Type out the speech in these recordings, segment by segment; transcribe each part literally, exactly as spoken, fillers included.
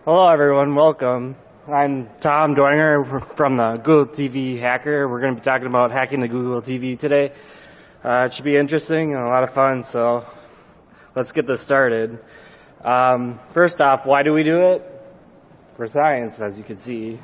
Hello everyone, welcome. I'm Tom Doinger from the Google T V Hacker. We're going to be talking about hacking the Google T V today. Uh, it should be interesting and a lot of fun, so let's get this started. Um, first off, why do we do it? For science, as you can see.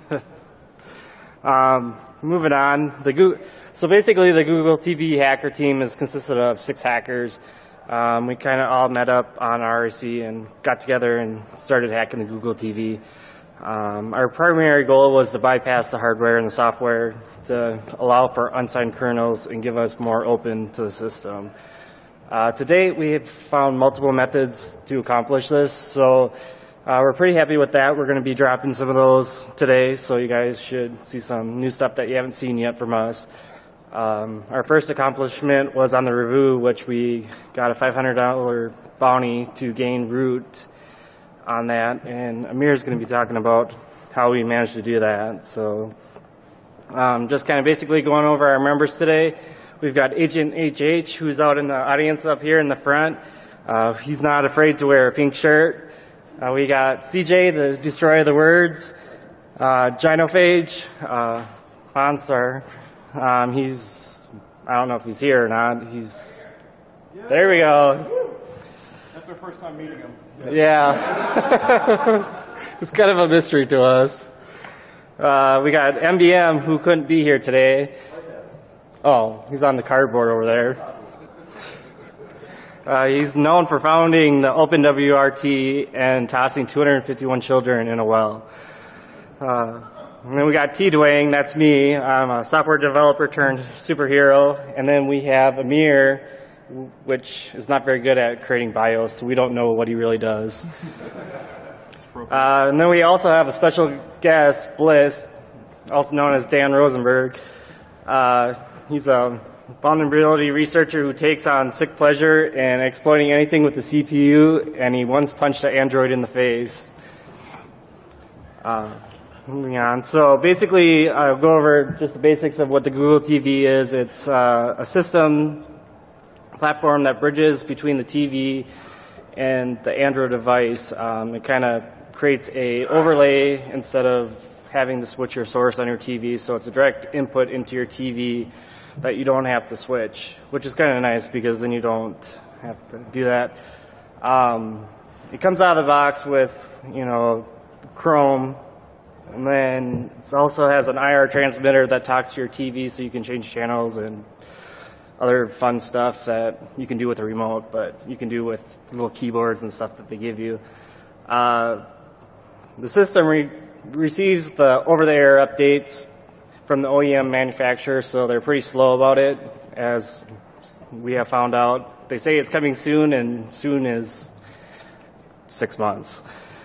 um, moving on, the Google, so basically the Google T V Hacker team is consisted of six hackers. Um, we kind of all met up on R I C and got together and started hacking the Google T V. Um, our primary goal was to bypass the hardware and the software to allow for unsigned kernels and give us more open to the system. Uh, to date, we have found multiple methods to accomplish this, so uh, we're pretty happy with that. We're going to be dropping some of those today, so you guys should see some new stuff that you haven't seen yet from us. Um, our first accomplishment was on the Review, which we got a five hundred dollar bounty to gain root on that, and Amir is going to be talking about how we managed to do that. So um, just kind of basically going over our members today. We've got Agent H H, who's out in the audience up here in the front. Uh, he's not afraid to wear a pink shirt. Uh, we got C J, the Destroyer of the Words, uh, Gynophage, uh, Monstar. Um, he's, I don't know if he's here or not. He's, yeah. There we go. That's our first time meeting him. Yeah. It's kind of a mystery to us. Uh, we got M B M, who couldn't be here today. Oh, he's on the cardboard over there. Uh, he's known for founding the OpenWRT and tossing two hundred fifty-one children in a well. Uh, And then we got T. Dwayne, that's me. I'm a software developer turned superhero. And then we have Amir, which is not very good at creating bios, so we don't know what he really does. Uh, and then we also have a special guest, Bliss, also known as Dan Rosenberg. Uh, he's a vulnerability researcher who takes on sick pleasure in exploiting anything with the C P U, and he once punched an Android in the face. Uh, Moving on. So basically, I'll go over just the basics of what the Google T V is. It's uh, a system platform that bridges between the T V and the Android device. Um, it kind of creates a overlay instead of having to switch your source on your T V. So it's a direct input into your T V that you don't have to switch, which is kind of nice because then you don't have to do that. Um, it comes out of the box with, you know, Chrome. And then it also has an I R transmitter that talks to your T V so you can change channels and other fun stuff that you can do with a remote, but you can do with little keyboards and stuff that they give you. Uh, the system re receives the over-the-air updates from the O E M manufacturer, so they're pretty slow about it, as we have found out. They say it's coming soon, and soon is six months.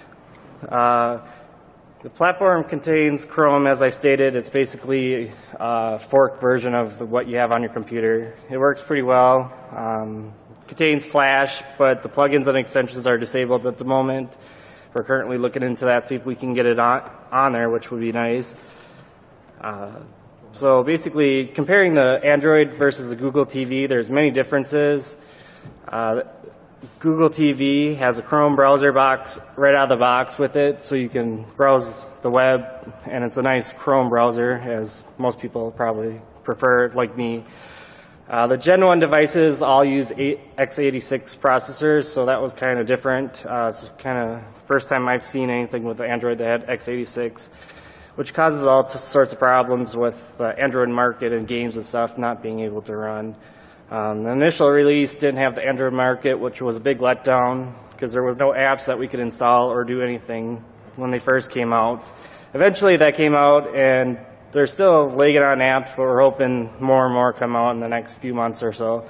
Uh, The platform contains Chrome, as I stated. It's basically a forked version of what you have on your computer. It works pretty well. Um, contains Flash, but the plugins and extensions are disabled at the moment. We're currently looking into that, see if we can get it on, on there, which would be nice. Uh, so basically, comparing the Android versus the Google T V, there's many differences. Uh, Google T V has a Chrome browser box right out of the box with it, so you can browse the web, and it's a nice Chrome browser, as most people probably prefer, like me. Uh, the Gen one devices all use x eighty-six processors, so that was kind of different. Uh, it's kind of first time I've seen anything with the Android that had x eighty-six, which causes all sorts of problems with the Android market and games and stuff not being able to run. Um, the initial release didn't have the Android market, which was a big letdown because there was no apps that we could install or do anything when they first came out. Eventually that came out, and they're still lagging on apps, but we're hoping more and more come out in the next few months or so.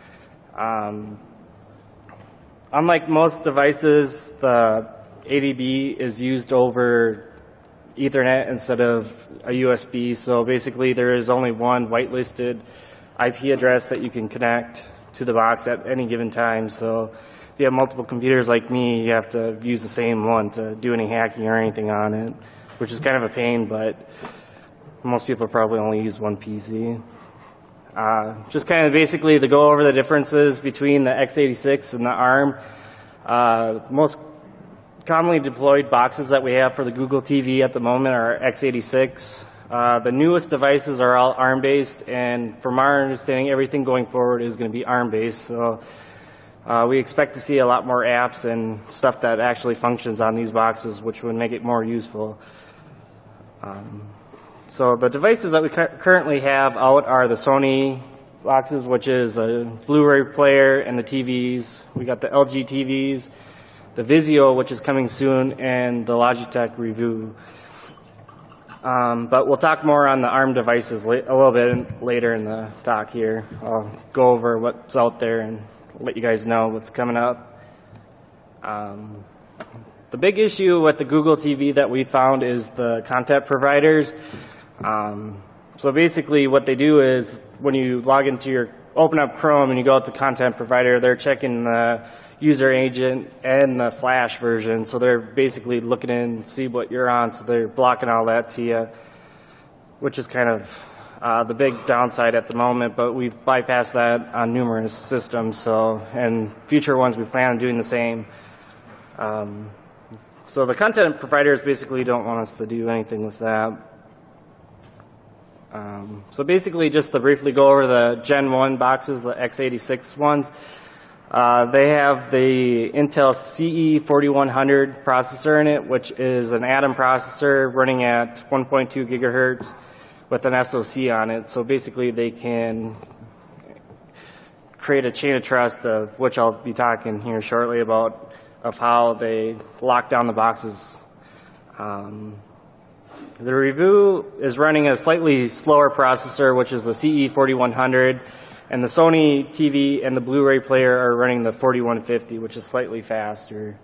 Um, unlike most devices, the A D B is used over Ethernet instead of a U S B, so basically there is only one whitelisted I P address that you can connect to the box at any given time. So if you have multiple computers like me, you have to use the same one to do any hacking or anything on it, which is kind of a pain, but most people probably only use one P C. Uh, just kind of basically to go over the differences between the x eighty-six and the ARM. Uh, most commonly deployed boxes that we have for the Google T V at the moment are x eighty-six. Uh, the newest devices are all ARM-based, and from our understanding, everything going forward is going to be ARM-based. So uh, we expect to see a lot more apps and stuff that actually functions on these boxes, which would make it more useful. Um, so the devices that we cu currently have out are the Sony boxes, which is a Blu-ray player, and the T Vs. We got the L G T Vs, the Vizio, which is coming soon, and the Logitech Review. Um, but we'll talk more on the ARM devices la a little bit later in the talk here. I'll go over what's out there and let you guys know what's coming up. Um, the big issue with the Google T V that we found is the content providers. Um, so basically what they do is when you log into your, open up Chrome and you go out to content provider, they're checking the user agent and the Flash version. So they're basically looking in, see what you're on, so they're blocking all that to you, which is kind of uh, the big downside at the moment, but we've bypassed that on numerous systems, so, and future ones we plan on doing the same. Um, so the content providers basically don't want us to do anything with that. Um, so basically, just to briefly go over the Gen one boxes, the x eighty-six ones, uh, they have the Intel C E forty-one hundred processor in it, which is an Atom processor running at one point two gigahertz with an S O C on it. So basically, they can create a chain of trust, of which I'll be talking here shortly about, of how they lock down the boxes. Um, The Review is running a slightly slower processor, which is the C E forty-one hundred, and the Sony T V and the Blu-ray player are running the forty-one fifty, which is slightly faster.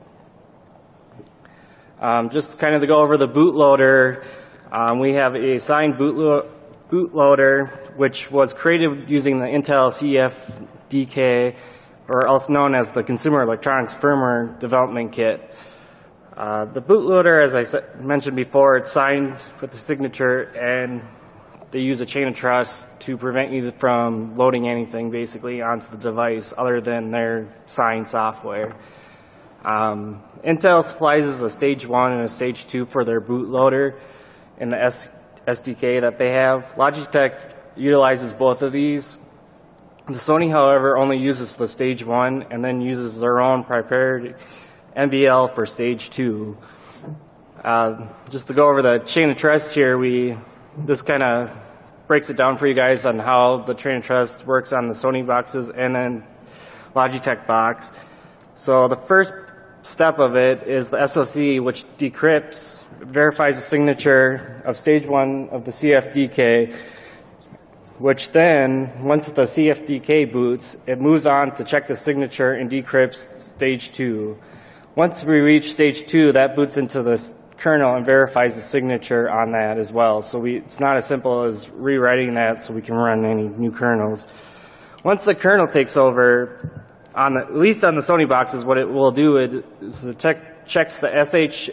Um, just kind of to go over the bootloader, um, we have a signed bootlo bootloader, which was created using the Intel C F D K, or also known as the Consumer Electronics Firmware Development Kit. Uh, the bootloader, as I mentioned before, it's signed with the signature, and they use a chain of trust to prevent you from loading anything basically onto the device other than their signed software. Um, Intel supplies us a stage one and a stage two for their bootloader in the S D K that they have. Logitech utilizes both of these. The Sony, however, only uses the stage one and then uses their own proprietary M B L for stage two. Uh, just to go over the chain of trust here, we this kind of breaks it down for you guys on how the chain of trust works on the Sony boxes and then Logitech box. So the first step of it is the S O C, which decrypts, verifies the signature of stage one of the C F D K, which then, once the C F D K boots, it moves on to check the signature and decrypts stage two. Once we reach stage two, that boots into the kernel and verifies the signature on that as well. So we, it's not as simple as rewriting that so we can run any new kernels. Once the kernel takes over, on the, at least on the Sony boxes, what it will do is it check, checks the S H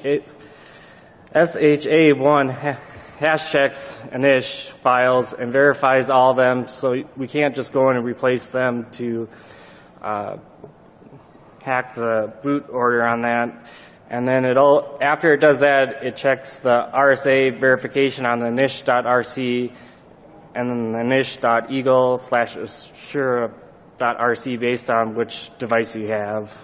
A one hash checks inish files and verifies all of them, so we can't just go in and replace them to uh, hack the boot order on that. And then it'll, after it does that, it checks the R S A verification on the inish.rc and then the inish.eagle slash assura.rc based on which device you have.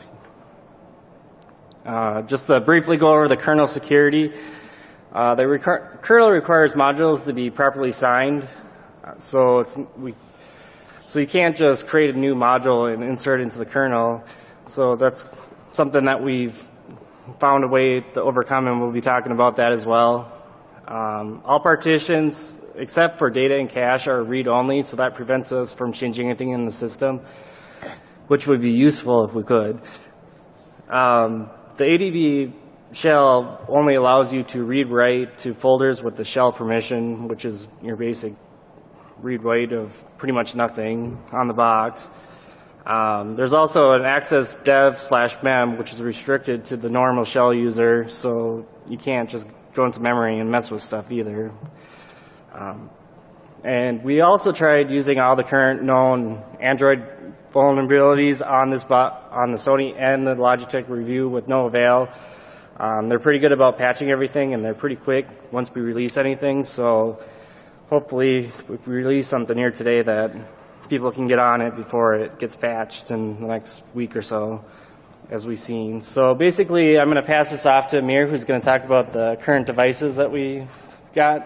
Uh, just to briefly go over the kernel security, uh, the requ kernel requires modules to be properly signed, uh, so it's we so you can't just create a new module and insert it into the kernel. So that's something that we've found a way to overcome, and we'll be talking about that as well. Um, all partitions, except for data and cache, are read-only, so that prevents us from changing anything in the system, which would be useful if we could. Um, the A D B shell only allows you to read-write to folders with the shell permission, which is your basic read-write of pretty much nothing on the box. Um, there's also an access dev slash mem, which is restricted to the normal shell user, so you can't just go into memory and mess with stuff either. Um, and we also tried using all the current known Android vulnerabilities on this bot, on the Sony and the Logitech Review with no avail. Um, they're pretty good about patching everything, and they're pretty quick once we release anything. So hopefully, if we release something here today, that people can get on it before it gets patched in the next week or so, as we've seen. So basically, I'm going to pass this off to Amir, who's going to talk about the current devices that we got.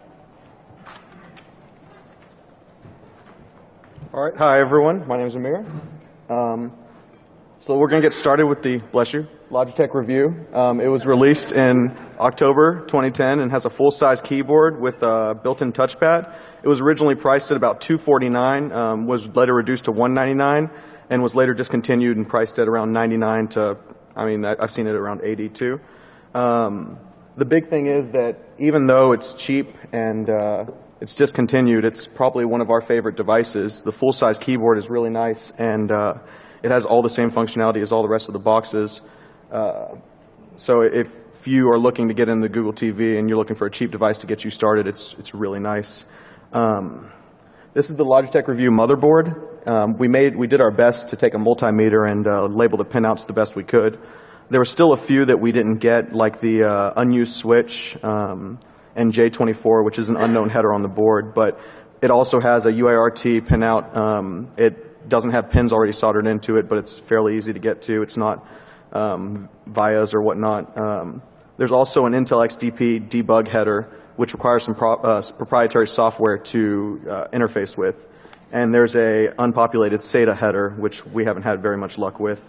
All right. Hi, everyone. My name is Amir. Um, so we're going to get started with the, bless you, Logitech review. Um, it was released in October twenty ten and has a full-size keyboard with a built-in touchpad. It was originally priced at about two forty-nine, um, was later reduced to one ninety-nine, and was later discontinued and priced at around ninety-nine to, I mean, I've seen it around eighty-two. Um, the big thing is that even though it's cheap and uh, it's discontinued, it's probably one of our favorite devices. The full-size keyboard is really nice, and uh, it has all the same functionality as all the rest of the boxes. Uh, so if you are looking to get into Google T V and you're looking for a cheap device to get you started, it's, it's really nice. Um, this is the Logitech Review motherboard. Um, we made, we did our best to take a multimeter and uh, label the pinouts the best we could. There were still a few that we didn't get, like the uh, unused switch um, and J twenty-four, which is an unknown header on the board, but it also has a U A R T pinout. Um, it doesn't have pins already soldered into it, but it's fairly easy to get to. It's not um, vias or whatnot. Um, there's also an Intel X D P debug header, which requires some pro uh, proprietary software to uh, interface with. And there's a unpopulated SATA header, which we haven't had very much luck with.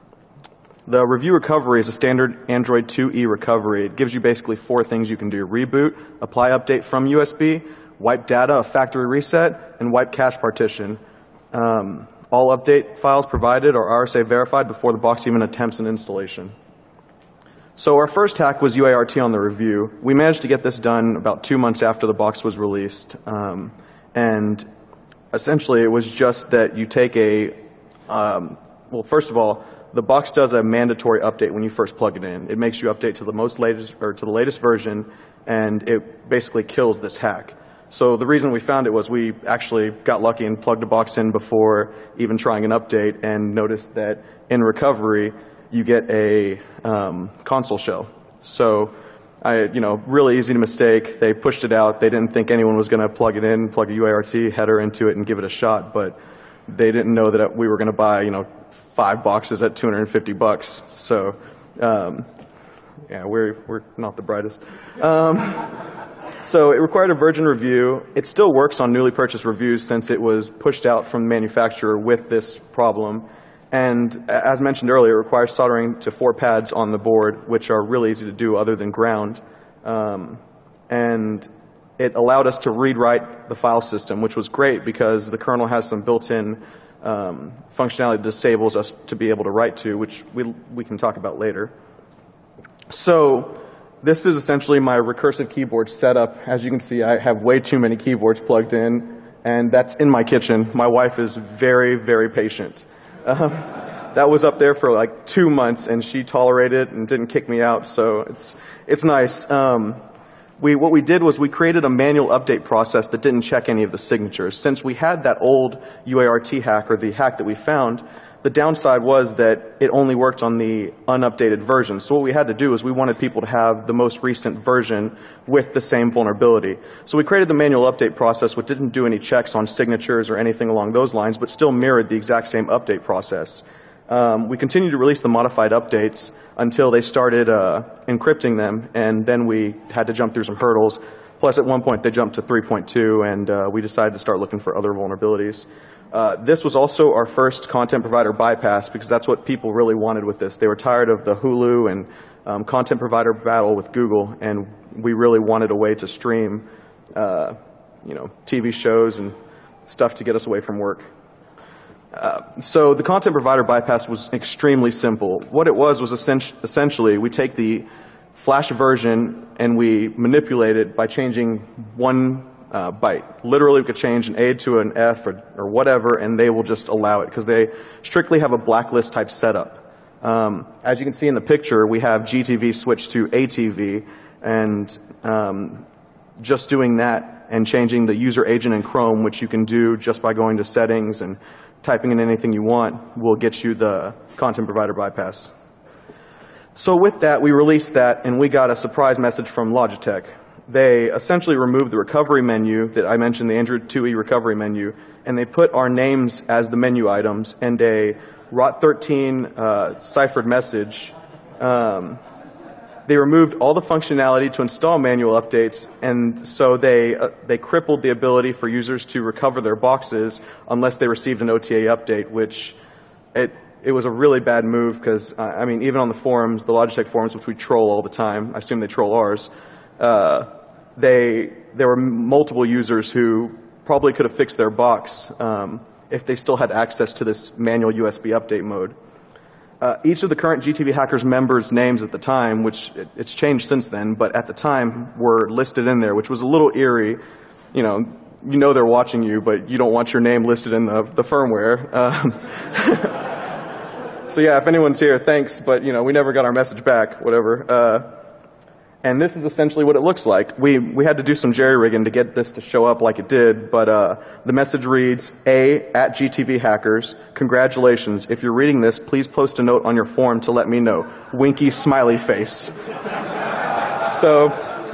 The review recovery is a standard Android two E recovery. It gives you basically four things you can do: reboot, apply update from U S B, wipe data, a factory reset, and wipe cache partition. Um, all update files provided are R S A verified before the box even attempts an installation. So our first hack was U A R T on the review. We managed to get this done about two months after the box was released. Um, and essentially it was just that you take a, um, well, first of all, the box does a mandatory update when you first plug it in. It makes you update to the most latest, or to the latest version, and it basically kills this hack. So the reason we found it was we actually got lucky and plugged the box in before even trying an update, and noticed that in recovery, you get a um, console shell. So, I, you know, really easy to mistake. They pushed it out. They didn't think anyone was going to plug it in, plug a U A R T header into it and give it a shot, but they didn't know that we were going to buy, you know, five boxes at two hundred fifty bucks. So, um, yeah, we're, we're not the brightest. Um, so it required a version review. It still works on newly purchased reviews since it was pushed out from the manufacturer with this problem. And as mentioned earlier, it requires soldering to four pads on the board, which are really easy to do other than ground. Um, and it allowed us to read write the file system, which was great because the kernel has some built-in um, functionality that disables us to be able to write to, which we, we can talk about later. So this is essentially my recursive keyboard setup. As you can see, I have way too many keyboards plugged in, and that's in my kitchen. My wife is very, very patient. Um, that was up there for like two months, and she tolerated it and didn't kick me out, so it's, it's nice. Um, we, what we did was we created a manual update process that didn't check any of the signatures. Since we had that old U A R T hack, or the hack that we found, the downside was that it only worked on the unupdated version. So what we had to do is we wanted people to have the most recent version with the same vulnerability. So we created the manual update process, which didn't do any checks on signatures or anything along those lines, but still mirrored the exact same update process. Um, we continued to release the modified updates until they started uh, encrypting them, and then we had to jump through some hurdles. Plus, at one point, they jumped to three point two, and uh, we decided to start looking for other vulnerabilities. Uh, this was also our first content provider bypass, because that's what people really wanted with this. They were tired of the Hulu and um, content provider battle with Google, and we really wanted a way to stream uh, you know, T V shows and stuff to get us away from work. Uh, so the content provider bypass was extremely simple. What it was was essentially we take the Flash version and we manipulate it by changing one uh, byte. Literally, we could change an A to an F or, or whatever, and they will just allow it because they strictly have a blacklist type setup. Um, as you can see in the picture, we have G T V switched to A T V, and um, just doing that and changing the user agent in Chrome, which you can do just by going to settings and typing in anything you want, will get you the content provider bypass. So with that, we released that, and we got a surprise message from Logitech. They essentially removed the recovery menu that I mentioned, the Android two E recovery menu, and they put our names as the menu items and a R O T thirteen uh, ciphered message. Um, they removed all the functionality to install manual updates, and so they uh, they crippled the ability for users to recover their boxes unless they received an O T A update, which it it was a really bad move because, uh, I mean, even on the forums, the Logitech forums, which we troll all the time, I assume they troll ours, uh, they there were multiple users who probably could have fixed their box um, if they still had access to this manual U S B update mode. Uh, each of the current G T V Hackers members' names at the time, which it, it's changed since then, but at the time were listed in there, which was a little eerie. You know, you know they're watching you, but you don't want your name listed in the, the firmware. Um, so yeah, if anyone's here, thanks, but you know, we never got our message back, whatever. Uh, and this is essentially what it looks like. We, we had to do some jerry-rigging to get this to show up like it did, but uh, the message reads, A, at G T V Hackers, congratulations. If you're reading this, please post a note on your form to let me know. Winky smiley face. So,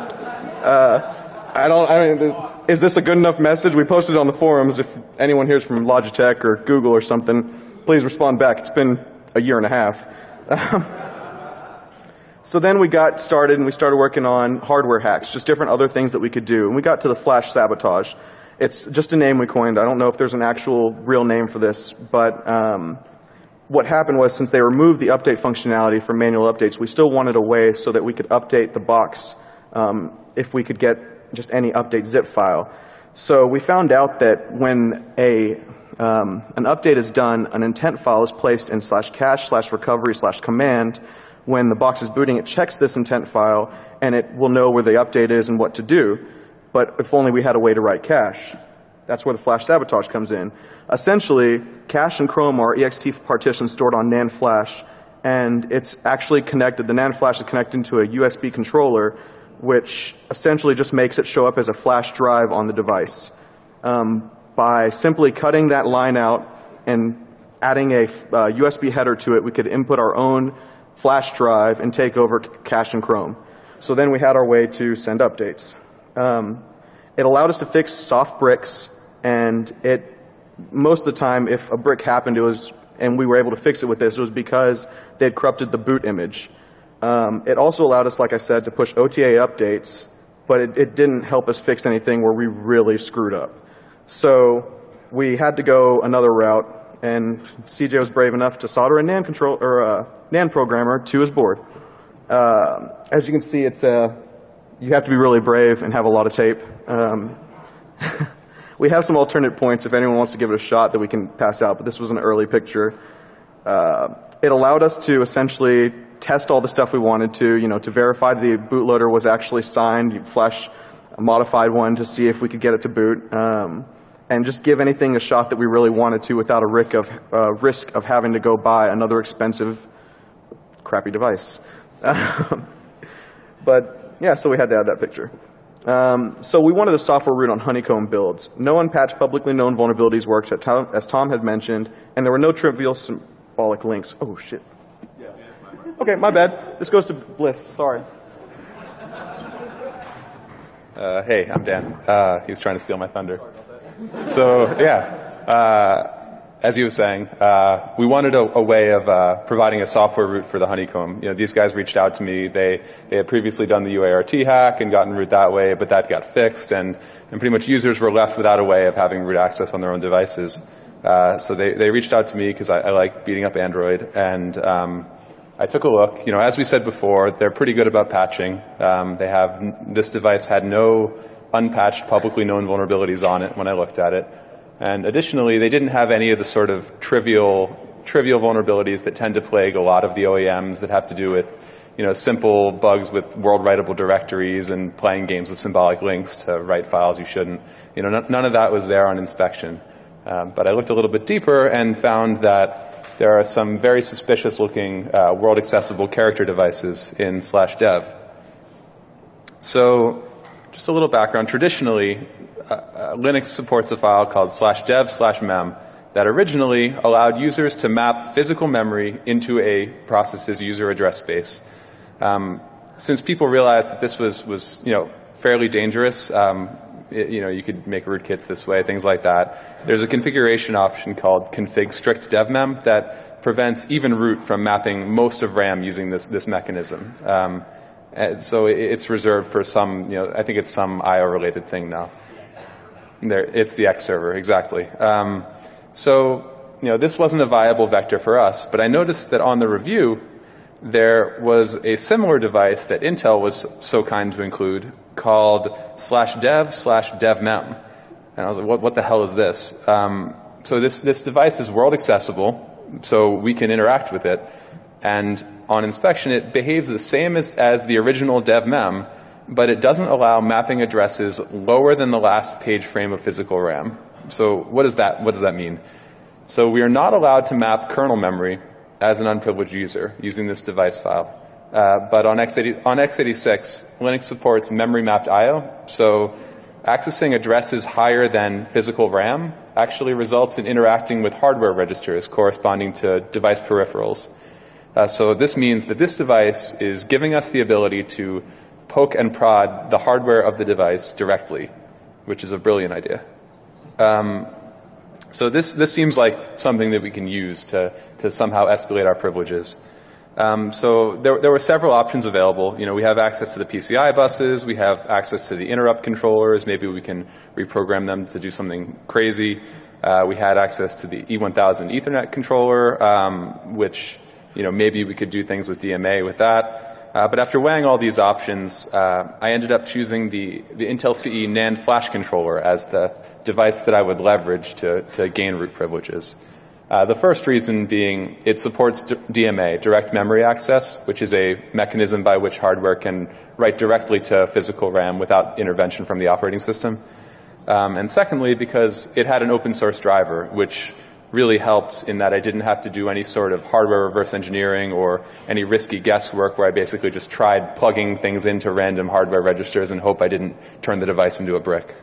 uh, I don't, I mean, is this a good enough message? We posted it on the forums. If anyone hears from Logitech or Google or something, please respond back. It's been a year and a half. So then we got started and we started working on hardware hacks, just different other things that we could do. And we got to the flash sabotage. It's just a name we coined. I don't know if there's an actual real name for this, but um, what happened was since they removed the update functionality from manual updates, we still wanted a way so that we could update the box um, if we could get just any update zip file. So we found out that when a um, an update is done, an intent file is placed in slash cache slash recovery slash command. When the box is booting, it checks this intent file, and it will know where the update is and what to do. But if only we had a way to write cache. That's where the flash sabotage comes in. Essentially, cache and Chrome are E X T partitions stored on NAND flash, and it's actually connected. The NAND flash is connected to a U S B controller, which essentially just makes it show up as a flash drive on the device. Um, by simply cutting that line out and adding a uh, U S B header to it, we could input our own flash drive and take over cache and Chrome. So then we had our way to send updates. Um, it allowed us to fix soft bricks, and it most of the time, if a brick happened, it was, and we were able to fix it with this, it was because they had corrupted the boot image. Um, it also allowed us, like I said, to push O T A updates, but it, it didn't help us fix anything where we really screwed up. So we had to go another route. And C J was brave enough to solder a NAND control or a NAND programmer to his board. Uh, as you can see, it's a you have to be really brave and have a lot of tape. Um, we have some alternate points if anyone wants to give it a shot that we can pass out, but this was an early picture. Uh, it allowed us to essentially test all the stuff we wanted to, you know, to verify the bootloader was actually signed. You flash a modified one to see if we could get it to boot. Um, and just give anything a shot that we really wanted to without a risk of, uh, risk of having to go buy another expensive, crappy device. But, yeah, so we had to add that picture. Um, so we wanted a software root on Honeycomb builds. No unpatched publicly known vulnerabilities worked, as Tom had mentioned, and there were no trivial symbolic links. Oh, shit. Okay, my bad. This goes to Bliss. Sorry. Uh, hey, I'm Dan. Uh, he was trying to steal my thunder. So, yeah, uh, as you were saying, uh, we wanted a, a way of uh, providing a software root for the Honeycomb. You know, these guys reached out to me. They they had previously done the U A R T hack and gotten root that way, but that got fixed, and, and pretty much users were left without a way of having root access on their own devices. Uh, so they, they reached out to me because I, I like beating up Android, and um, I took a look. You know, as we said before, they're pretty good about patching. Um, they have this device had no unpatched, publicly known vulnerabilities on it when I looked at it. And additionally, they didn't have any of the sort of trivial, trivial vulnerabilities that tend to plague a lot of the O E Ms that have to do with, you know, simple bugs with world writable directories and playing games with symbolic links to write files you shouldn't. You know, none of that was there on inspection. Um, but I looked a little bit deeper and found that there are some very suspicious looking uh, world accessible character devices in slash dev. So, just a little background. Traditionally, uh, uh, Linux supports a file called slash dev slash mem that originally allowed users to map physical memory into a process's user address space. Um, since people realized that this was, was you know, fairly dangerous, um, it, you know, you could make rootkits this way, things like that, there's a configuration option called config strict devmem that prevents even root from mapping most of RAM using this, this mechanism. Um, and so it, it's reserved for some, you know, I think it's some I O related thing now. There, it's the X server, exactly. Um, so, you know, this wasn't a viable vector for us, but I noticed that on the review, there was a similar device that Intel was so kind to include called slash dev slash devmem. And I was like, what, what the hell is this? Um, so this, this device is world accessible, so we can interact with it. And on inspection, it behaves the same as, as the original devmem, but it doesn't allow mapping addresses lower than the last page frame of physical RAM. So what does that, what does that mean? So we are not allowed to map kernel memory as an unprivileged user using this device file. Uh, but on x eighty, on x eighty-six, Linux supports memory mapped I O. So accessing addresses higher than physical RAM actually results in interacting with hardware registers corresponding to device peripherals. Uh, so this means that this device is giving us the ability to poke and prod the hardware of the device directly, which is a brilliant idea. Um, so this, this seems like something that we can use to, to somehow escalate our privileges. Um, so there, there were several options available. You know, we have access to the P C I buses, we have access to the interrupt controllers, maybe we can reprogram them to do something crazy. Uh, we had access to the E one thousand Ethernet controller, um, which, you know, maybe we could do things with D M A with that. Uh, but after weighing all these options, uh, I ended up choosing the, the Intel C E NAND flash controller as the device that I would leverage to, to gain root privileges. Uh, the first reason being it supports D M A, direct memory access, which is a mechanism by which hardware can write directly to physical RAM without intervention from the operating system. Um, and secondly, because it had an open source driver, which really helped in that I didn't have to do any sort of hardware reverse engineering or any risky guesswork where I basically just tried plugging things into random hardware registers and hope I didn't turn the device into a brick.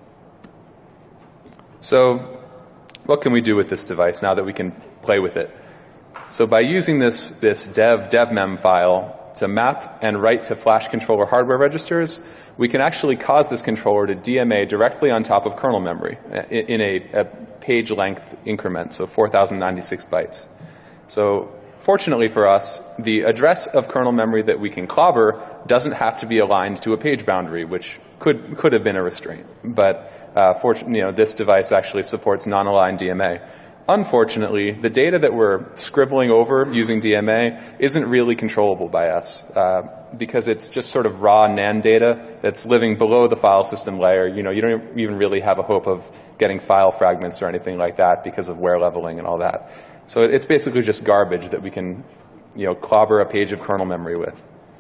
So what can we do with this device now that we can play with it? So by using this, this dev devmem file to map and write to flash controller hardware registers, we can actually cause this controller to D M A directly on top of kernel memory in a, a page length increment, so four thousand ninety-six bytes. So fortunately for us, the address of kernel memory that we can clobber doesn't have to be aligned to a page boundary, which could, could have been a restraint. But uh, fortunately, you know, this device actually supports non-aligned D M A. Unfortunately, the data that we're scribbling over using D M A isn't really controllable by us uh, because it's just sort of raw NAND data that's living below the file system layer. You know, you don't even really have a hope of getting file fragments or anything like that because of wear leveling and all that. So it's basically just garbage that we can, you know, clobber a page of kernel memory with.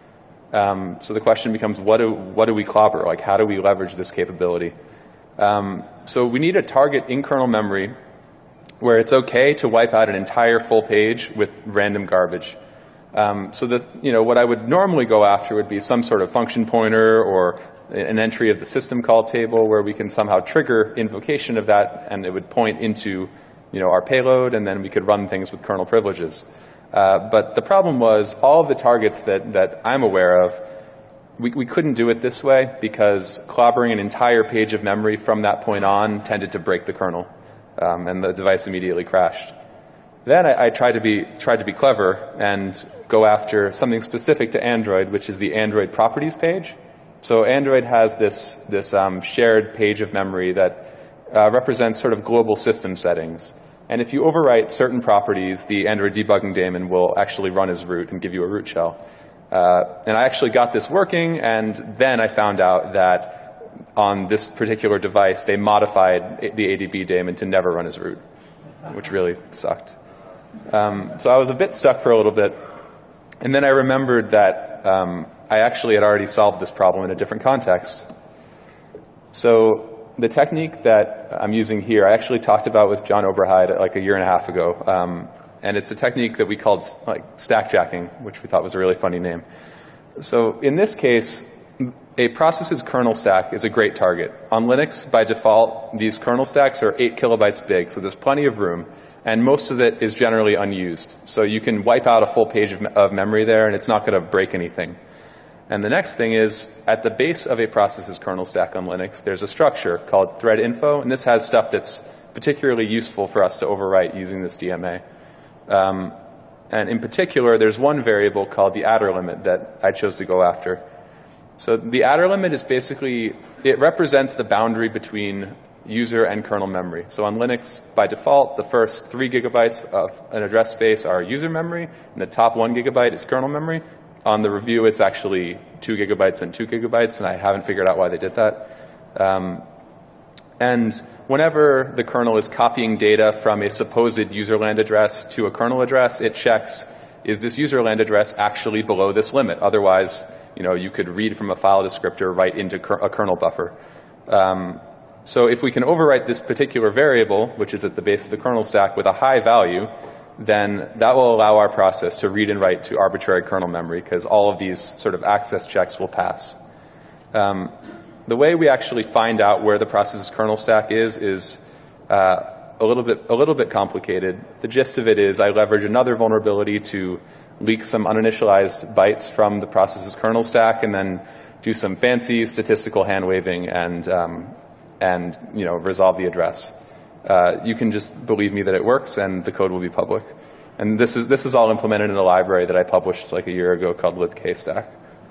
Um, so the question becomes, what do, what do we clobber? Like, how do we leverage this capability? Um, so we need a target in kernel memory where it's okay to wipe out an entire full page with random garbage. Um, so that, you know, what I would normally go after would be some sort of function pointer or an entry of the system call table where we can somehow trigger invocation of that and it would point into, you know, our payload and then we could run things with kernel privileges. Uh, but the problem was all of the targets that, that I'm aware of, we, we couldn't do it this way because clobbering an entire page of memory from that point on tended to break the kernel. Um, and the device immediately crashed. Then I, I tried to be tried to be clever and go after something specific to Android, which is the Android properties page. So Android has this this um, shared page of memory that uh, represents sort of global system settings. And if you overwrite certain properties, the Android debugging daemon will actually run as root and give you a root shell. Uh, and I actually got this working, and then I found out that on this particular device, they modified the A D B daemon to never run as root, which really sucked. Um, so I was a bit stuck for a little bit. And then I remembered that um, I actually had already solved this problem in a different context. So the technique that I'm using here, I actually talked about with John Oberheide like a year and a half ago. Um, and it's a technique that we called like stackjacking, which we thought was a really funny name. So in this case, a process's kernel stack is a great target. On Linux, by default, these kernel stacks are eight kilobytes big, so there's plenty of room, and most of it is generally unused. So you can wipe out a full page of, of memory there, and it's not going to break anything. And the next thing is, at the base of a process's kernel stack on Linux, there's a structure called thread info, and this has stuff that's particularly useful for us to overwrite using this D M A. Um, and in particular, there's one variable called the adder limit that I chose to go after. So the adder limit is basically, it represents the boundary between user and kernel memory. So on Linux, by default, the first three gigabytes of an address space are user memory, and the top one gigabyte is kernel memory. On the review, it's actually two gigabytes and two gigabytes, and I haven't figured out why they did that. Um, and whenever the kernel is copying data from a supposed userland address to a kernel address, it checks, is this userland address actually below this limit? Otherwise, you know, you could read from a file descriptor right into a kernel buffer. Um, so if we can overwrite this particular variable, which is at the base of the kernel stack, with a high value, then that will allow our process to read and write to arbitrary kernel memory, because all of these sort of access checks will pass. Um, the way we actually find out where the process's kernel stack is is uh, a little bit a little bit complicated. The gist of it is I leverage another vulnerability to leak some uninitialized bytes from the process's kernel stack, and then do some fancy statistical hand waving and um, and you know resolve the address. Uh, you can just believe me that it works, and the code will be public. And this is this is all implemented in a library that I published like a year ago called libkstack.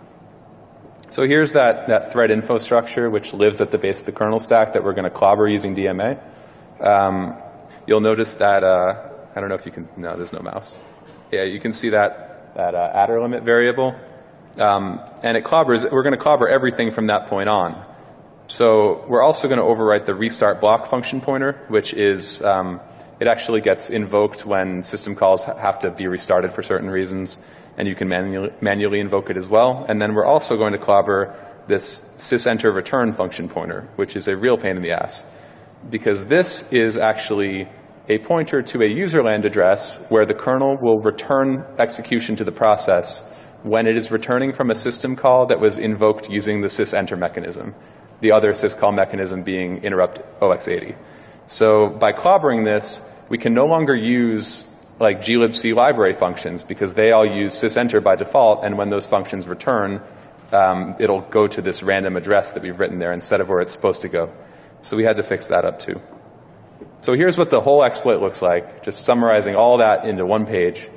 So here's that that thread info structure, which lives at the base of the kernel stack that we're going to clobber using D M A. Um, you'll notice that uh, I don't know if you can. No, there's no mouse. Yeah, you can see that that uh, adder limit variable, um, and it clobbers. We're going to clobber everything from that point on. So we're also going to overwrite the restart block function pointer, which is, um, it actually gets invoked when system calls have to be restarted for certain reasons, and you can manually, manually invoke it as well. And then we're also going to clobber this sysenter return function pointer, which is a real pain in the ass, because this is actually a pointer to a userland address where the kernel will return execution to the process when it is returning from a system call that was invoked using the sysenter mechanism. The other syscall mechanism being interrupt O X eighty. So by clobbering this, we can no longer use like glibc library functions, because they all use sysenter by default, and when those functions return, um, it'll go to this random address that we've written there instead of where it's supposed to go. So we had to fix that up too. So here's what the whole exploit looks like, just summarizing all that into one page.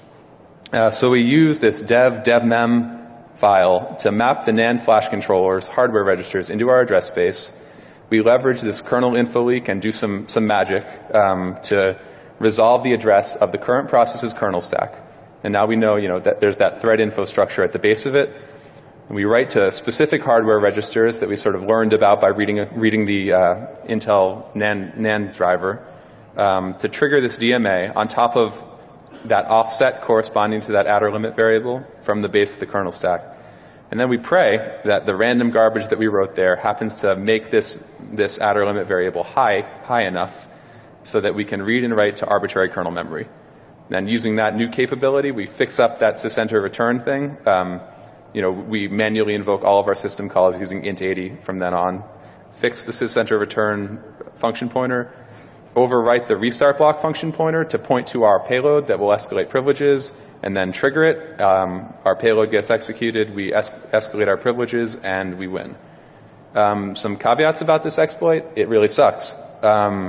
Uh, so we use this dev devmem file to map the NAND flash controller's hardware registers into our address space. We leverage this kernel info leak and do some, some magic um, to resolve the address of the current process's kernel stack. And now we know, you know, that there's that thread info structure at the base of it. And we write to specific hardware registers that we sort of learned about by reading, reading the uh, Intel NAND, NAND driver um, to trigger this D M A on top of that offset corresponding to that adder limit variable from the base of the kernel stack. And then we pray that the random garbage that we wrote there happens to make this, this adder limit variable high, high enough so that we can read and write to arbitrary kernel memory. And using that new capability, we fix up that sysenter return thing. Um, you know, we manually invoke all of our system calls using int eighty from then on, fix the sysenter return function pointer, overwrite the restart block function pointer to point to our payload that will escalate privileges, and then trigger it. Um, our payload gets executed, we es escalate our privileges, and we win. Um, some caveats about this exploit: it really sucks. Um,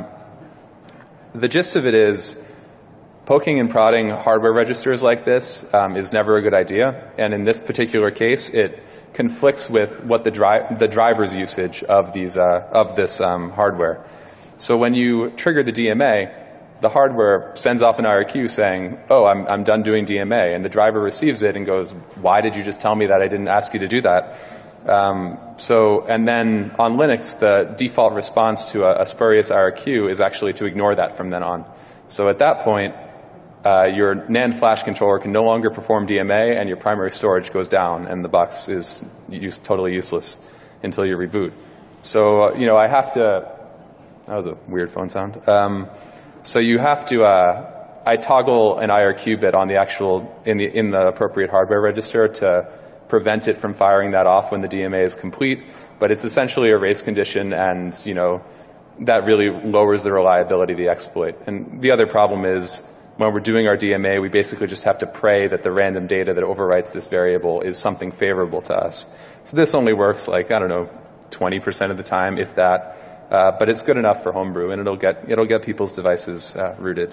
the gist of it is, poking and prodding hardware registers like this um, is never a good idea, and in this particular case, it conflicts with what the, dri the driver's usage of these uh, of this um, hardware. So when you trigger the D M A, the hardware sends off an I R Q saying, oh, I'm, I'm done doing D M A. And the driver receives it and goes, why did you just tell me that? I didn't ask you to do that. Um, so, and then on Linux, the default response to a, a spurious I R Q is actually to ignore that from then on. So at that point, uh, your NAND flash controller can no longer perform D M A, and your primary storage goes down, and the box is use, totally useless until you reboot. So, uh, you know, I have to... That was a weird phone sound. Um, so you have to, uh, I toggle an I R Q bit on the actual, in the, in the appropriate hardware register to prevent it from firing that off when the D M A is complete, but it's essentially a race condition, and you know that really lowers the reliability of the exploit. And the other problem is when we're doing our D M A, we basically just have to pray that the random data that overwrites this variable is something favorable to us. So this only works like, I don't know, twenty percent of the time, if that, uh, but it's good enough for homebrew, and it'll get, it'll get people's devices uh, rooted.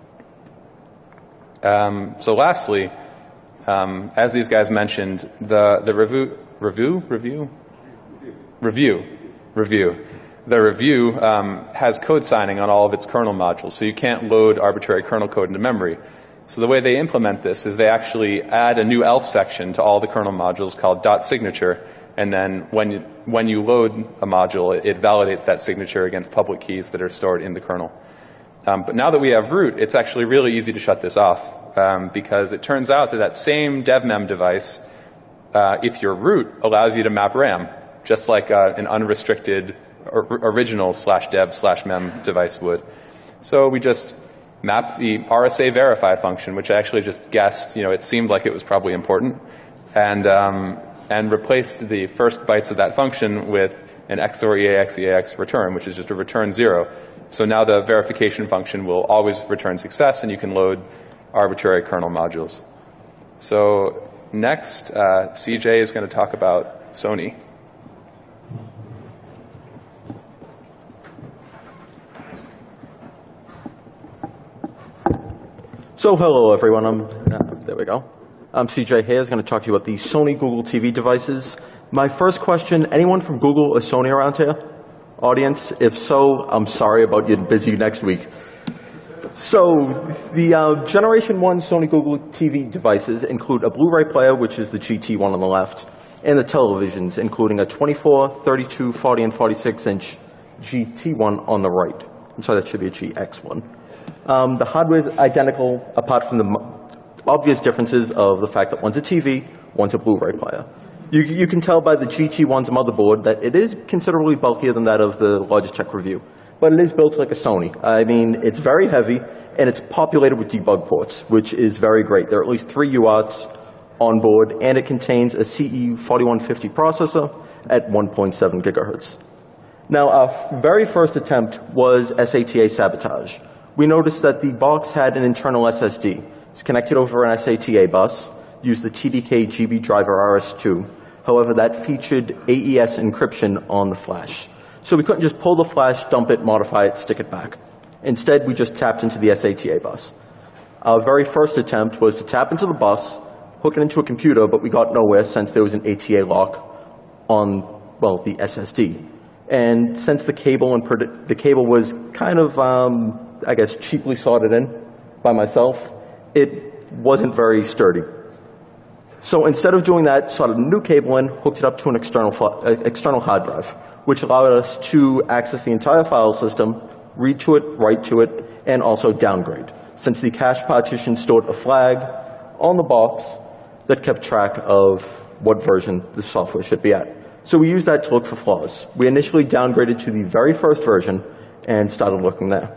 Um, so lastly, um, as these guys mentioned, the, the review, review, review, review, review. The review um, has code signing on all of its kernel modules, so you can't load arbitrary kernel code into memory. So the way they implement this is they actually add a new ELF section to all the kernel modules called .signature, and then when you, when you load a module, it, it validates that signature against public keys that are stored in the kernel. Um, but now that we have root, it's actually really easy to shut this off, um, because it turns out that that same devmem device, uh, if you're root, allows you to map RAM, just like uh, an unrestricted or original slash dev slash mem device would. So we just map the R S A verify function, which I actually just guessed, you know, it seemed like it was probably important, and, um, and replaced the first bytes of that function with an X O R E A X E A X return, which is just a return zero. So now the verification function will always return success, and you can load arbitrary kernel modules. So next, uh, C J is going to talk about Sony. So hello everyone, I'm, uh, there we go. I'm C J Hayes, going to talk to you about the Sony Google T V devices. My first question, anyone from Google or Sony around here? Audience? If so, I'm sorry about you busy next week. So the uh, Generation one Sony Google T V devices include a Blu-ray player, which is the G T one on the left, and the televisions, including a twenty-four, thirty-two, forty, and forty-six inch G T one on the right. I'm sorry, that should be a G X one. Um, the hardware is identical, apart from the obvious differences of the fact that one's a T V, one's a Blu-ray player. You, you can tell by the G T one's motherboard that it is considerably bulkier than that of the Logitech Review, but it is built like a Sony. I mean, it's very heavy, and it's populated with debug ports, which is very great. There are at least three U A R Ts on board, and it contains a C E forty-one fifty processor at one point seven gigahertz. Now, our very first attempt was S A T A sabotage. We noticed that the box had an internal S S D. It's connected over an S A T A bus, used the T D K G B driver R S two. However, that featured A E S encryption on the flash. So we couldn't just pull the flash, dump it, modify it, stick it back. Instead, we just tapped into the S A T A bus. Our very first attempt was to tap into the bus, hook it into a computer, but we got nowhere since there was an A T A lock on, well, the S S D. And since the cable and the cable was kind of, um, I guess, cheaply soldered in by myself, it wasn't very sturdy. So instead of doing that, soldered a new cable in, hooked it up to an external, uh, external hard drive, which allowed us to access the entire file system, read to it, write to it, and also downgrade, since the cache partition stored a flag on the box that kept track of what version the software should be at. So we used that to look for flaws. We initially downgraded to the very first version and started looking there.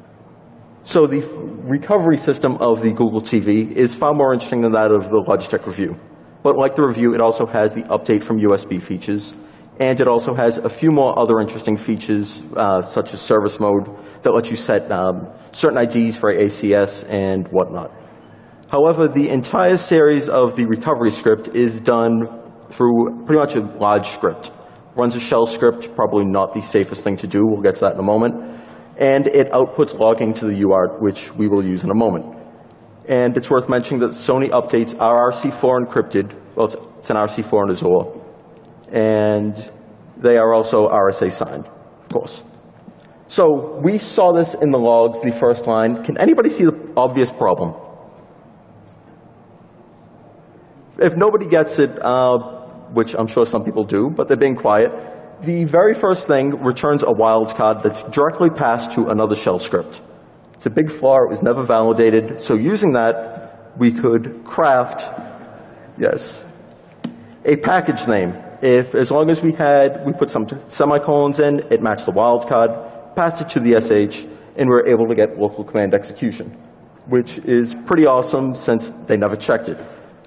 So the recovery system of the Google T V is far more interesting than that of the Logitech Review. But like the Review, it also has the update from U S B features, and it also has a few more other interesting features, uh, such as service mode, that lets you set um, certain I Ds for A C S and whatnot. However, the entire series of the recovery script is done through pretty much a large script. Runs a shell script, probably not the safest thing to do. We'll get to that in a moment. And it outputs logging to the U A R T, which we will use in a moment. And it's worth mentioning that Sony updates are R C four encrypted. Well, it's, it's an R C four in Azure. And they are also R S A signed, of course. So we saw this in the logs, the first line. Can anybody see the obvious problem? If nobody gets it, uh, which I'm sure some people do, but they're being quiet, the very first thing returns a wildcard that's directly passed to another shell script. It's a big flaw. It was never validated. So using that, we could craft, yes, a package name. If, as long as we had, we put some semicolons in, it matched the wildcard, passed it to the S H, and we were able to get local command execution, which is pretty awesome since they never checked it.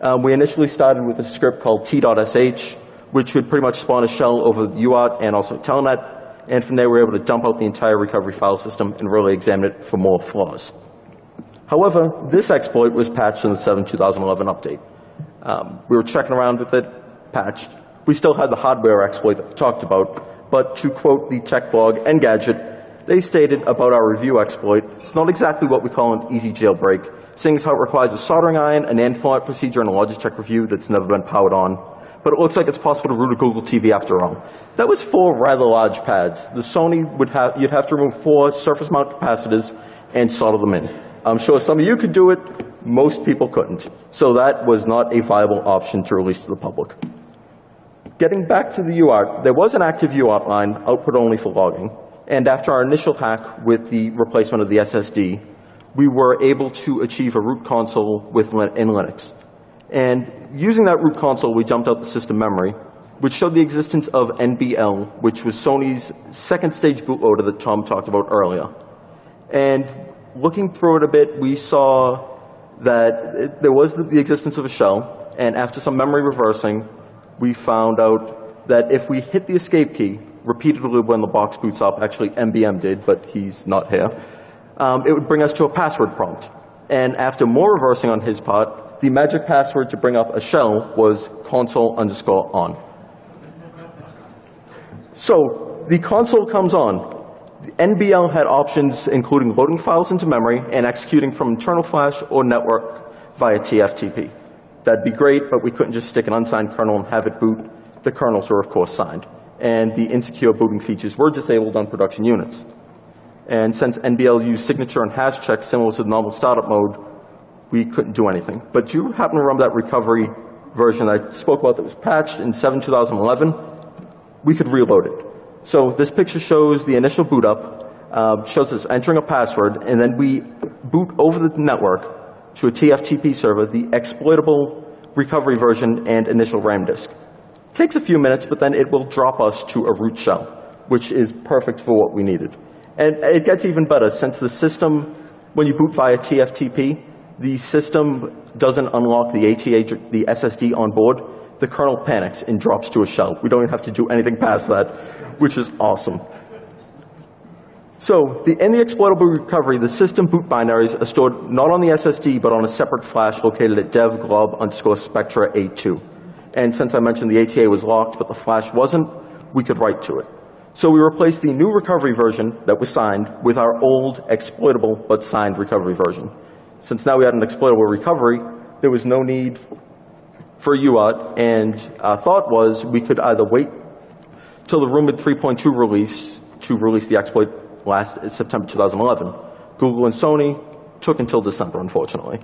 Um, we initially started with a script called t.sh, which would pretty much spawn a shell over the U A R T and also Telnet. And from there, we were able to dump out the entire recovery file system and really examine it for more flaws. However, this exploit was patched in the seven two thousand eleven update. Um, we were checking around with it, patched. We still had the hardware exploit that we talked about, but to quote the tech blog Engadget, they stated about our review exploit, it's not exactly what we call an easy jailbreak, seeing as how it requires a soldering iron, an NAND format procedure, and a Logitech review that's never been powered on. But it looks like it's possible to root a Google T V after all. That was four rather large pads. The Sony would have, you'd have to remove four surface mount capacitors and solder them in. I'm sure some of you could do it, most people couldn't. So that was not a viable option to release to the public. Getting back to the U A R T, there was an active U A R T line, output only for logging. And after our initial hack with the replacement of the S S D, we were able to achieve a root console with, in Linux. And using that root console, we dumped out the system memory, which showed the existence of N B L, which was Sony's second stage bootloader that Tom talked about earlier. And looking through it a bit, we saw that it, there was the, the existence of a shell, and after some memory reversing, we found out that if we hit the escape key repeatedly when the box boots up, actually M B M did, but he's not here, um, it would bring us to a password prompt. And after more reversing on his part, the magic password to bring up a shell was console underscore on. So the console comes on. The N B L had options including loading files into memory and executing from internal flash or network via T F T P. That'd be great, but we couldn't just stick an unsigned kernel and have it boot. The kernels were, of course, signed. And the insecure booting features were disabled on production units. And since N B L used signature and hash checks similar to the normal startup mode, we couldn't do anything. But do you happen to remember that recovery version I spoke about that was patched in seven two thousand eleven? We could reload it. So this picture shows the initial boot up, uh, shows us entering a password, and then we boot over the network to a T F T P server, the exploitable recovery version and initial RAM disk. It takes a few minutes, but then it will drop us to a root shell, which is perfect for what we needed. And it gets even better, since the system, when you boot via T F T P, the system doesn't unlock the A T A, the S S D on board. The kernel panics and drops to a shell. We don't even have to do anything past that, which is awesome. So the, in the exploitable recovery, the system boot binaries are stored not on the S S D, but on a separate flash located at dev glob underscore spectra A two. And since I mentioned the A T A was locked, but the flash wasn't, we could write to it. So we replaced the new recovery version that was signed with our old exploitable but signed recovery version. Since now we had an exploitable recovery, there was no need for U A R T, and our thought was we could either wait till the rumored three point two release to release the exploit last September two thousand eleven. Google and Sony took until December, unfortunately.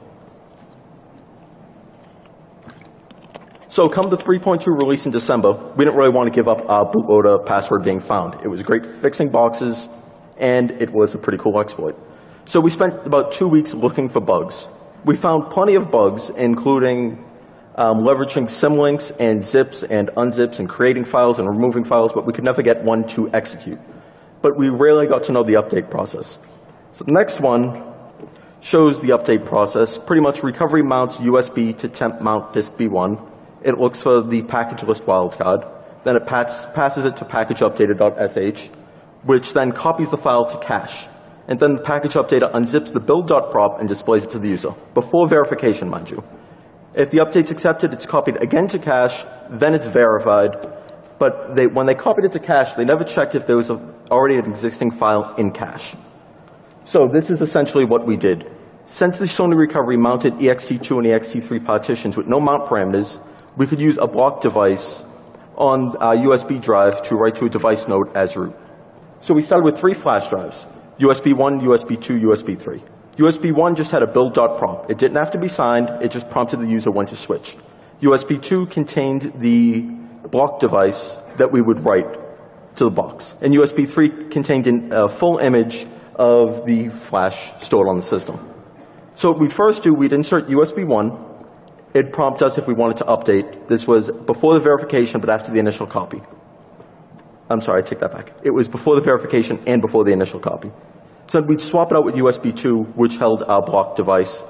So come the three point two release in December, we didn't really want to give up our bootloader password being found. It was great for fixing boxes, and it was a pretty cool exploit. So we spent about two weeks looking for bugs. We found plenty of bugs, including um, leveraging symlinks and zips and unzips and creating files and removing files, but we could never get one to execute. But we rarely got to know the update process. So the next one shows the update process. Pretty much recovery mounts U S B to temp mount disk B one. It looks for the package list wildcard. Then it pass, passes it to package updated.sh, which then copies the file to cache. And then the package updater unzips the build.prop and displays it to the user, before verification, mind you. If the update's accepted, it's copied again to cache, then it's verified. But they, when they copied it to cache, they never checked if there was a, already an existing file in cache. So this is essentially what we did. Since the Sony recovery mounted E X T two and E X T three partitions with no mount parameters, we could use a block device on our U S B drive to write to a device node as root. So we started with three flash drives, U S B one, U S B two, U S B three. U S B one just had a build.prop. It didn't have to be signed, it just prompted the user when to switch. U S B two contained the block device that we would write to the box. And U S B three contained a full image of the flash stored on the system. So what we'd first do, we'd insert U S B one. It'd prompt us if we wanted to update. This was before the verification, but after the initial copy. I'm sorry, I take that back. It was before the verification and before the initial copy. So we'd swap it out with U S B two, which held our block device,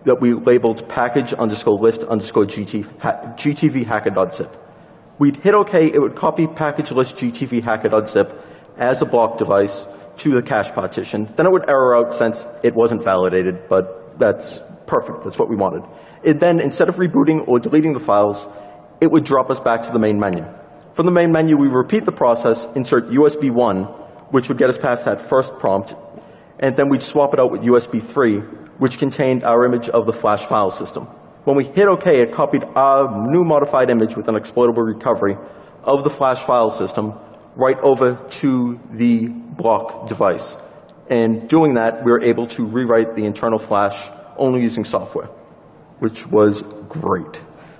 that we labeled package underscore list underscore gtvhacker.zip. We'd hit OK, it would copy package list gtvhacker.zip as a block device to the cache partition. Then it would error out since it wasn't validated, but that's perfect, that's what we wanted. It then, instead of rebooting or deleting the files, it would drop us back to the main menu. From the main menu, we repeat the process, insert U S B one, which would get us past that first prompt, and then we'd swap it out with U S B three, which contained our image of the flash file system. When we hit OK, it copied our new modified image with an exploitable recovery of the flash file system right over to the block device. And doing that, we were able to rewrite the internal flash only using software, which was great.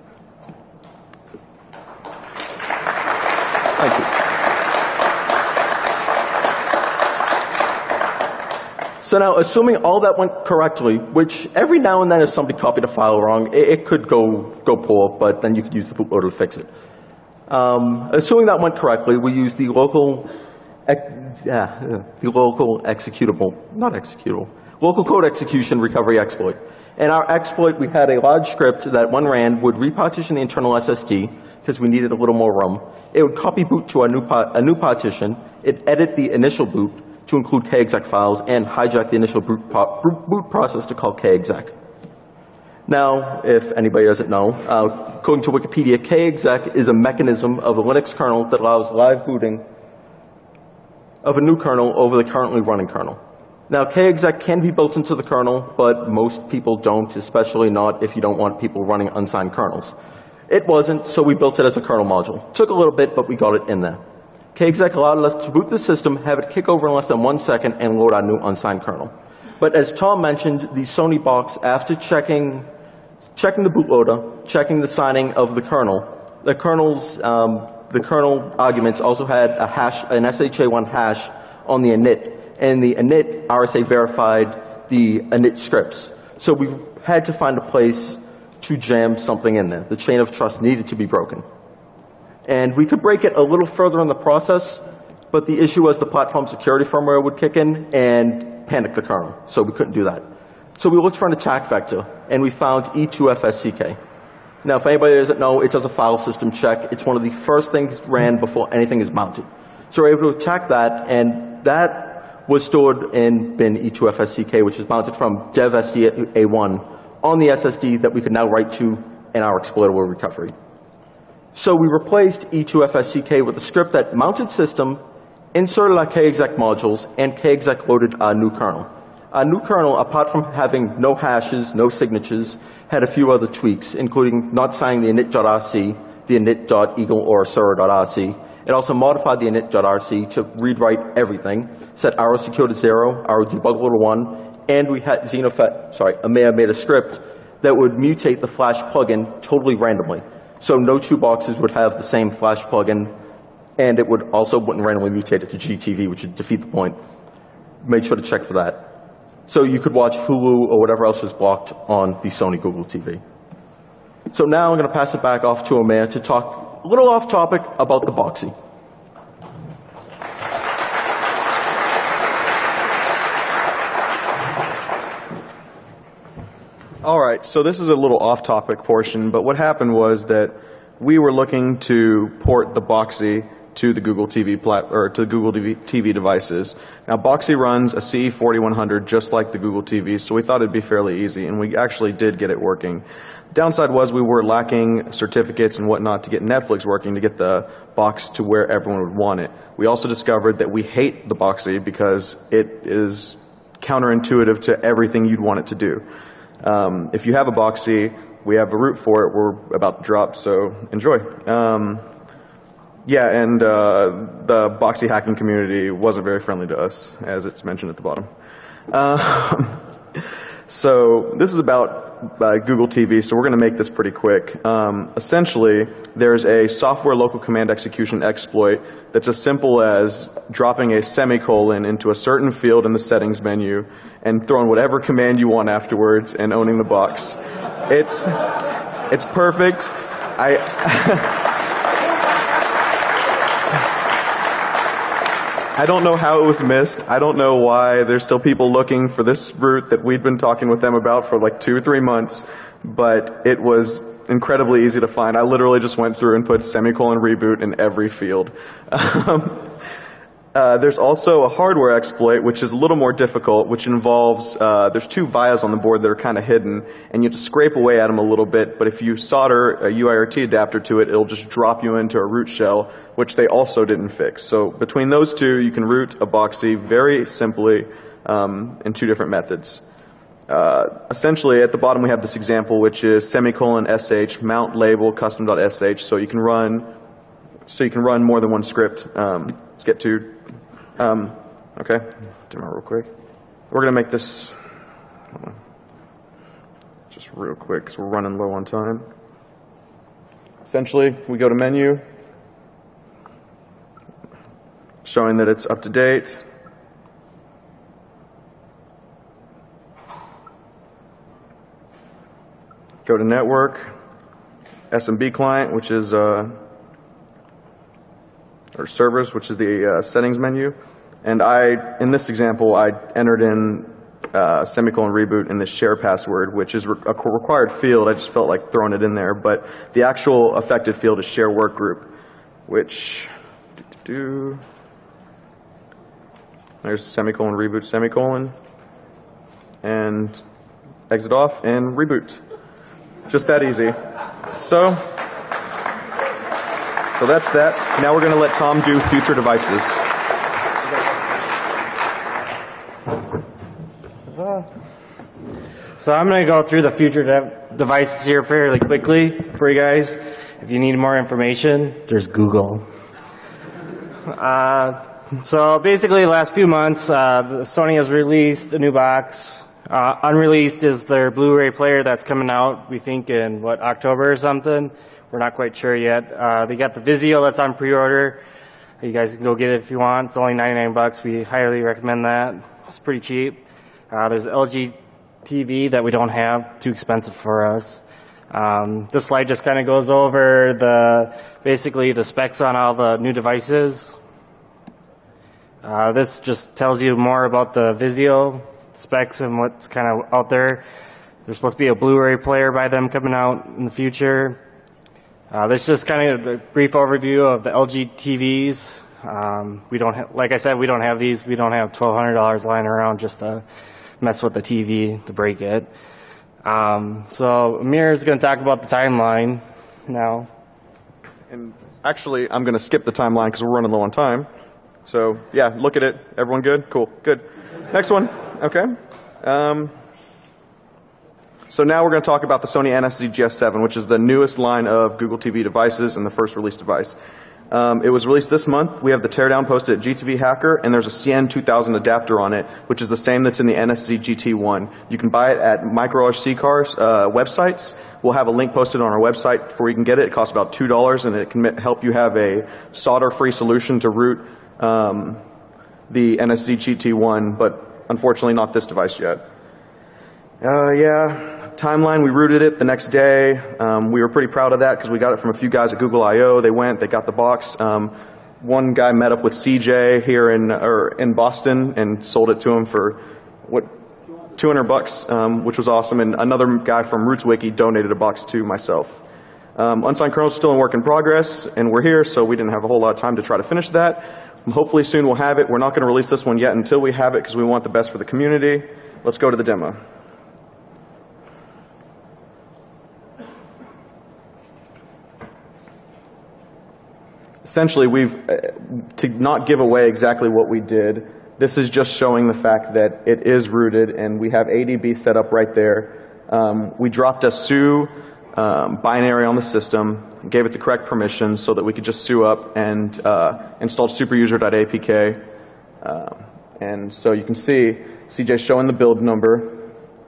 Thank you. So now, assuming all that went correctly, which every now and then if somebody copied a file wrong, it, it could go, go poor, but then you could use the bootloader to fix it. Um, assuming that went correctly, we used the local, ec yeah, the local executable, not executable, local code execution recovery exploit. In our exploit, we had a large script that, when ran, would repartition the internal S S D, because we needed a little more room. It would copy boot to a new, a new partition. It'd edit the initial boot to include kexec files and hijack the initial boot, boot process to call kexec. Now, if anybody doesn't know, uh, according to Wikipedia, kexec is a mechanism of a Linux kernel that allows live booting of a new kernel over the currently running kernel. Now, kexec can be built into the kernel, but most people don't, especially not if you don't want people running unsigned kernels. It wasn't, so we built it as a kernel module. Took a little bit, but we got it in there. Kexec allowed us to boot the system, have it kick over in less than one second, and load our new unsigned kernel. But as Tom mentioned, the Sony box, after checking, checking the bootloader, checking the signing of the kernel, the kernel's, um, the kernel arguments also had a hash, an S H A one hash on the init, and the init R S A verified the init scripts. So we had to find a place to jam something in there. The chain of trust needed to be broken. And we could break it a little further in the process, but the issue was the platform security firmware would kick in and panic the kernel, so we couldn't do that. So we looked for an attack vector, and we found E two F S C K. Now, if anybody doesn't know, it does a file system check. It's one of the first things ran before anything is mounted. So we're able to attack that, and that was stored in bin E two F S C K, which is mounted from dev S D A one on the S S D that we could now write to in our exploitable recovery. So we replaced E two F S C K with a script that mounted system, inserted our kexec modules, and kexec loaded our new kernel. Our new kernel, apart from having no hashes, no signatures, had a few other tweaks, including not signing the init.rc, the init.eagle or server.rc. It also modified the init.rc to read-write everything, set arrow secure to zero, arrow debuggable to one, and we had Xenofet, sorry, Amir made a script that would mutate the Flash plugin totally randomly. So no two boxes would have the same Flash plugin, and it would also wouldn't randomly mutate it to G T V, which would defeat the point. Made sure to check for that. So you could watch Hulu or whatever else was blocked on the Sony Google T V. So now I'm going to pass it back off to Amir to talk a little off topic about the Boxee. All right, so this is a little off-topic portion, but what happened was that we were looking to port the Boxee to the Google T V plat or to the Google T V devices. Now, Boxee runs a C E forty-one hundred just like the Google T V, so we thought it'd be fairly easy, and we actually did get it working. Downside was we were lacking certificates and whatnot to get Netflix working, to get the box to where everyone would want it. We also discovered that we hate the Boxee because it is counterintuitive to everything you'd want it to do. Um, if you have a Boxee, we have a root for it. We're about to drop, so enjoy. Um, yeah, and uh, the Boxee hacking community wasn't very friendly to us, as it's mentioned at the bottom. Uh, so this is about uh, Google T V, so we're going to make this pretty quick. Um, essentially, there's a software local command execution exploit that's as simple as dropping a semicolon into a certain field in the settings menu and throwing whatever command you want afterwards and owning the box. It's, it's perfect. I... I don't know how it was missed. I don't know why there's still people looking for this route that we'd been talking with them about for like two or three months, but it was incredibly easy to find. I literally just went through and put semicolon reboot in every field. Um, Uh, there's also a hardware exploit, which is a little more difficult, which involves, uh, there's two vias on the board that are kind of hidden, and you have to scrape away at them a little bit, but if you solder a U I R T adapter to it, it'll just drop you into a root shell, which they also didn't fix. So between those two, you can root a Boxy very simply um, in two different methods. Uh, essentially, at the bottom we have this example, which is semicolon sh mount label custom.sh, so you can run, so you can run more than one script. Um, let's get to Um, okay, demo real quick. We're going to make this hold on, just real quick because we're running low on time. Essentially, we go to menu, showing that it's up to date. Go to network, S M B client, which is uh, or servers, which is the uh, settings menu. And I, in this example, I entered in uh, semicolon reboot in the share password, which is re a required field. I just felt like throwing it in there. But the actual affected field is share work group, which, do, do, do. There's semicolon reboot semicolon, and exit off and reboot. Just that easy. So. So that's that. Now we're going to let Tom do future devices. So I'm going to go through the future de devices here fairly quickly for you guys. If you need more information, there's Google. Uh, so basically, the last few months, uh, Sony has released a new box. Uh, unreleased is their Blu-ray player that's coming out, we think, in, what, October or something. We're not quite sure yet. Uh, they got the Vizio that's on pre-order. You guys can go get it if you want. It's only ninety-nine bucks. We highly recommend that. It's pretty cheap. Uh, there's L G T V that we don't have. Too expensive for us. Um, this slide just kind of goes over the basically the specs on all the new devices. Uh, this just tells you more about the Vizio specs and what's kind of out there. There's supposed to be a Blu-ray player by them coming out in the future. Uh, this is just kind of a brief overview of the L G T Vs. Um, we don't, ha like I said, we don't have these. We don't have twelve hundred dollars lying around just to mess with the T V to break it. Um, so Amir is going to talk about the timeline now. And actually, I'm going to skip the timeline because we're running low on time. So yeah, look at it. Everyone good? Cool. Good. Next one. Okay. Um, So now we're going to talk about the Sony N S Z G S seven, which is the newest line of Google T V devices and the first release device. Um, it was released this month. We have the teardown posted at G T V Hacker, and there's a C N two thousand adapter on it, which is the same that's in the N S Z G T one. You can buy it at MicroHCCars uh, websites. We'll have a link posted on our website before you can get it. It costs about two dollars, and it can help you have a solder-free solution to root um, the N S Z G T one, but unfortunately not this device yet. Uh, yeah. Timeline, we rooted it the next day. Um, we were pretty proud of that because we got it from a few guys at Google I O. They went, they got the box. Um, one guy met up with C J here in or in Boston and sold it to him for what two hundred bucks, um, which was awesome. And another guy from RootsWiki donated a box to myself. Um, Unsigned Kernel is still in work in progress, and we're here, so we didn't have a whole lot of time to try to finish that. Hopefully soon we'll have it. We're not going to release this one yet until we have it because we want the best for the community. Let's go to the demo. Essentially, we've, uh, to not give away exactly what we did, this is just showing the fact that it is rooted and we have A D B set up right there. Um, we dropped a sue um, binary on the system, gave it the correct permissions so that we could just sue up and uh, installed superuser.apk. Uh, and so you can see C J showing the build number,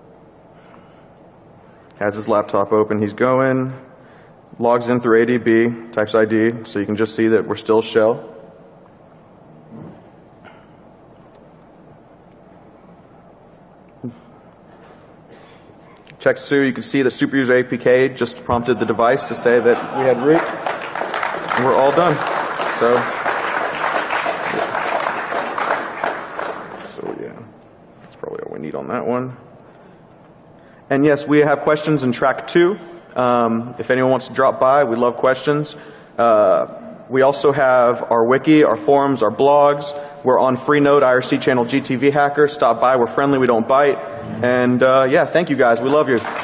has his laptop open, he's going, logs in through A D B, types I D, so you can just see that we're still shell. Check Sue, you can see that superuser A P K just prompted the device to say that we had root, and we're all done. So neat on that one. And yes, we have questions in track two. Um, if anyone wants to drop by, we love questions. Uh, we also have our wiki, our forums, our blogs. We're on Freenode, I R C channel G T V Hacker. Stop by. We're friendly. We don't bite. And uh, yeah, thank you guys. We love you.